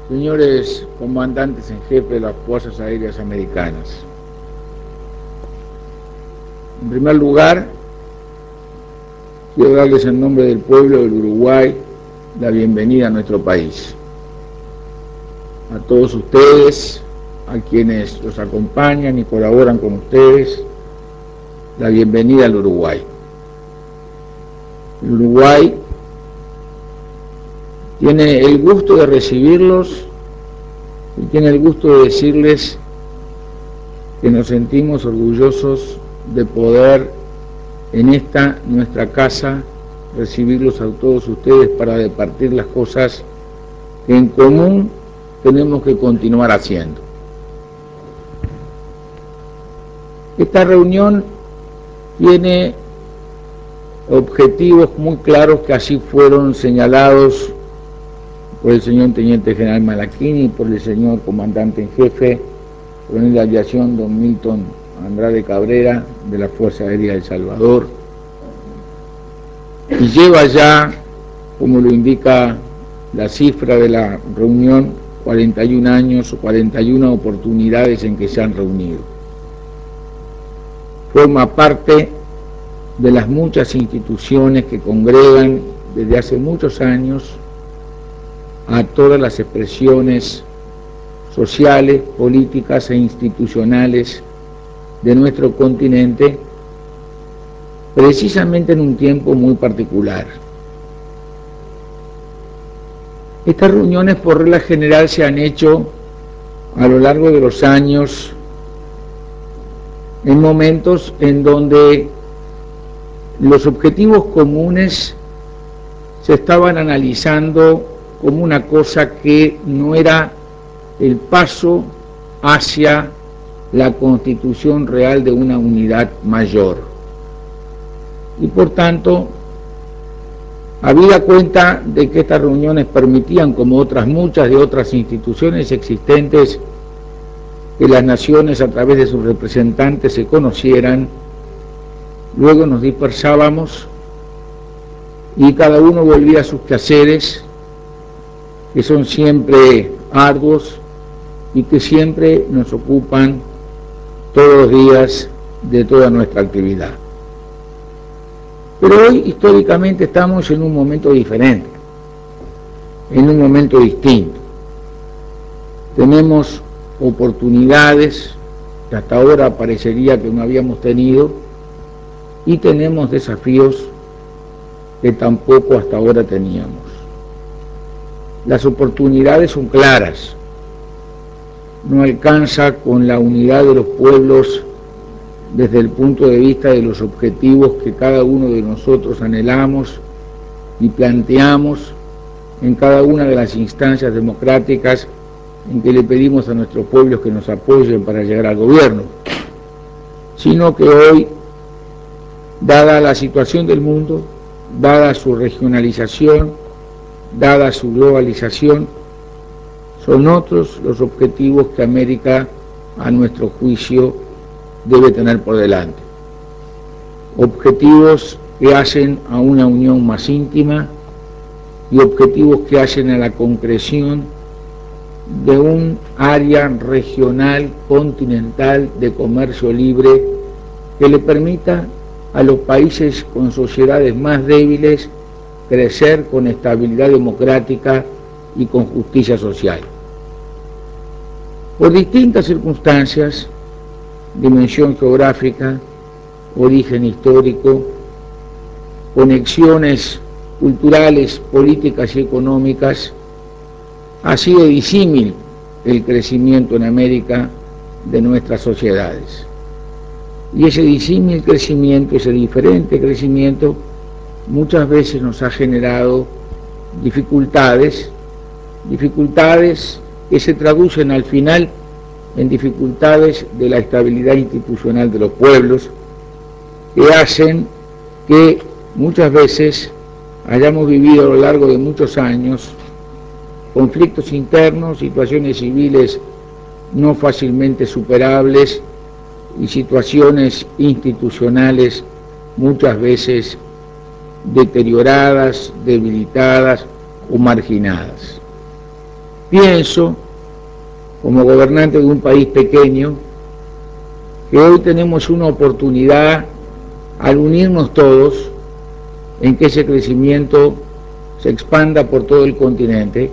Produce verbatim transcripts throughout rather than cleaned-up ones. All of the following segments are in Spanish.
Señores comandantes en jefe de las Fuerzas Aéreas Americanas, en primer lugar, quiero darles en nombre del pueblo del Uruguay la bienvenida a nuestro país. A todos ustedes, a quienes los acompañan y colaboran con ustedes, la bienvenida al Uruguay. El Uruguay tiene el gusto de recibirlos y tiene el gusto de decirles que nos sentimos orgullosos de poder en esta nuestra casa recibirlos a todos ustedes para departir las cosas que en común tenemos que continuar haciendo. Esta reunión tiene objetivos muy claros que así fueron señalados por el señor Teniente General Malaquini y por el señor Comandante en Jefe, Coronel de Aviación don Milton Andrade Cabrera, de la Fuerza Aérea de El Salvador, y lleva ya, como lo indica la cifra de la reunión, cuarenta y un años o cuarenta y una oportunidades en que se han reunido. Forma parte de las muchas instituciones que congregan desde hace muchos años a todas las expresiones sociales, políticas e institucionales de nuestro continente, precisamente en un tiempo muy particular. Estas reuniones por regla general se han hecho a lo largo de los años en momentos en donde los objetivos comunes se estaban analizando como una cosa que no era el paso hacia la constitución real de una unidad mayor. Y por tanto, habida cuenta de que estas reuniones permitían, como otras muchas de otras instituciones existentes, que las naciones a través de sus representantes se conocieran, luego nos dispersábamos y cada uno volvía a sus quehaceres, que son siempre arduos y que siempre nos ocupan todos los días de toda nuestra actividad. Pero hoy históricamente estamos en un momento diferente, en un momento distinto. Tenemos oportunidades que hasta ahora parecería que no habíamos tenido y tenemos desafíos que tampoco hasta ahora teníamos. Las oportunidades son claras. No alcanza con la unidad de los pueblos desde el punto de vista de los objetivos que cada uno de nosotros anhelamos y planteamos en cada una de las instancias democráticas en que le pedimos a nuestros pueblos que nos apoyen para llegar al gobierno, sino que hoy, dada la situación del mundo, dada su regionalización, dada su globalización, son otros los objetivos que América, a nuestro juicio, debe tener por delante. Objetivos que hacen a una unión más íntima y objetivos que hacen a la concreción de un área regional, continental, de comercio libre que le permita a los países con sociedades más débiles crecer con estabilidad democrática y con justicia social. Por distintas circunstancias, dimensión geográfica, origen histórico, conexiones culturales, políticas y económicas, ha sido disímil el crecimiento en América de nuestras sociedades. Y ese disímil crecimiento, ese diferente crecimiento, muchas veces nos ha generado dificultades, dificultades que se traducen al final en dificultades de la estabilidad institucional de los pueblos, que hacen que muchas veces hayamos vivido a lo largo de muchos años conflictos internos, situaciones civiles no fácilmente superables y situaciones institucionales muchas veces deterioradas, debilitadas o marginadas. Pienso, como gobernante de un país pequeño, que hoy tenemos una oportunidad al unirnos todos en que ese crecimiento se expanda por todo el continente,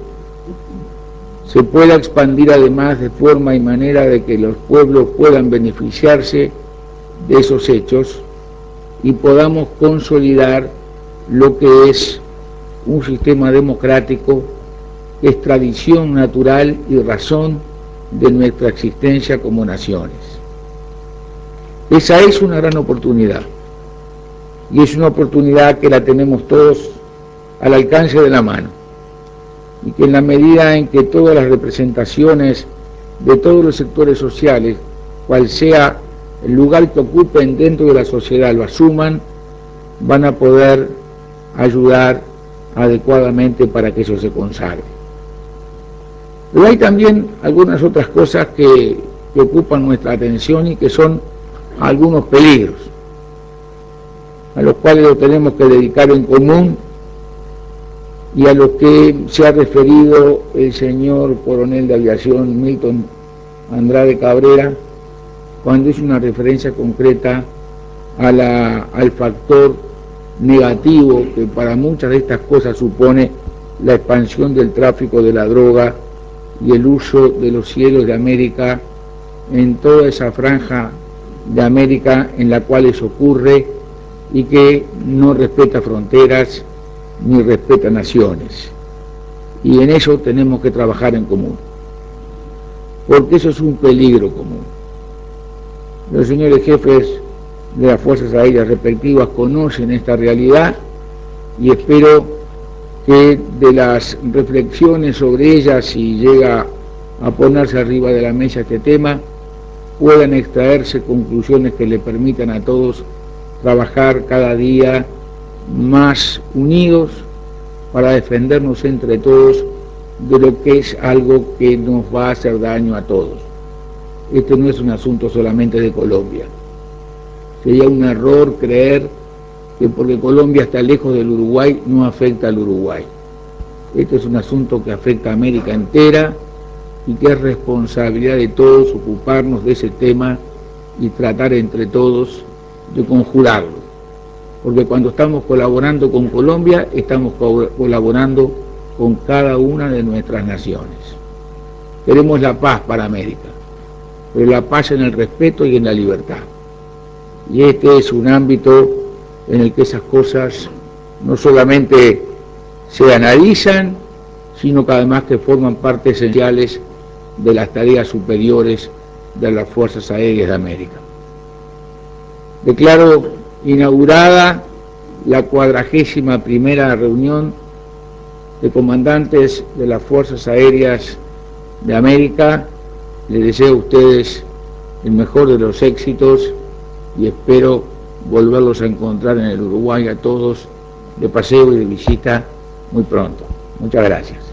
se pueda expandir además de forma y manera de que los pueblos puedan beneficiarse de esos hechos y podamos consolidar lo que es un sistema democrático que es tradición natural y razón de nuestra existencia como naciones. Esa es una gran oportunidad, y es una oportunidad que la tenemos todos al alcance de la mano, y que en la medida en que todas las representaciones de todos los sectores sociales, cual sea el lugar que ocupen dentro de la sociedad, lo asuman, van a poder ayudar adecuadamente para que eso se consagre. Pero hay también algunas otras cosas que, que ocupan nuestra atención y que son algunos peligros, a los cuales lo tenemos que dedicar en común y a los que se ha referido el señor coronel de aviación Milton Andrade Cabrera cuando hizo una referencia concreta a la, al factor negativo que para muchas de estas cosas supone la expansión del tráfico de la droga y el uso de los cielos de América en toda esa franja de América en la cual eso ocurre y que no respeta fronteras ni respeta naciones. Y en eso tenemos que trabajar en común, porque eso es un peligro común. Los señores jefes de las fuerzas aéreas respectivas conocen esta realidad y espero que de las reflexiones sobre ella, si llega a ponerse arriba de la mesa este tema, puedan extraerse conclusiones que le permitan a todos trabajar cada día más unidos para defendernos entre todos de lo que es algo que nos va a hacer daño a todos. Este no es un asunto solamente de Colombia. Sería un error creer que porque Colombia está lejos del Uruguay no afecta al Uruguay. Este es un asunto que afecta a América entera y que es responsabilidad de todos ocuparnos de ese tema y tratar entre todos de conjurarlo. Porque cuando estamos colaborando con Colombia, estamos co colaborando con cada una de nuestras naciones. Queremos la paz para América, pero la paz en el respeto y en la libertad. Y este es un ámbito en el que esas cosas no solamente se analizan, sino que además que forman parte esenciales de las tareas superiores de las Fuerzas Aéreas de América. Declaro inaugurada la cuadragésima primera reunión de comandantes de las Fuerzas Aéreas de América. Les deseo a ustedes el mejor de los éxitos y espero volverlos a encontrar en el Uruguay a todos de paseo y de visita muy pronto. Muchas gracias.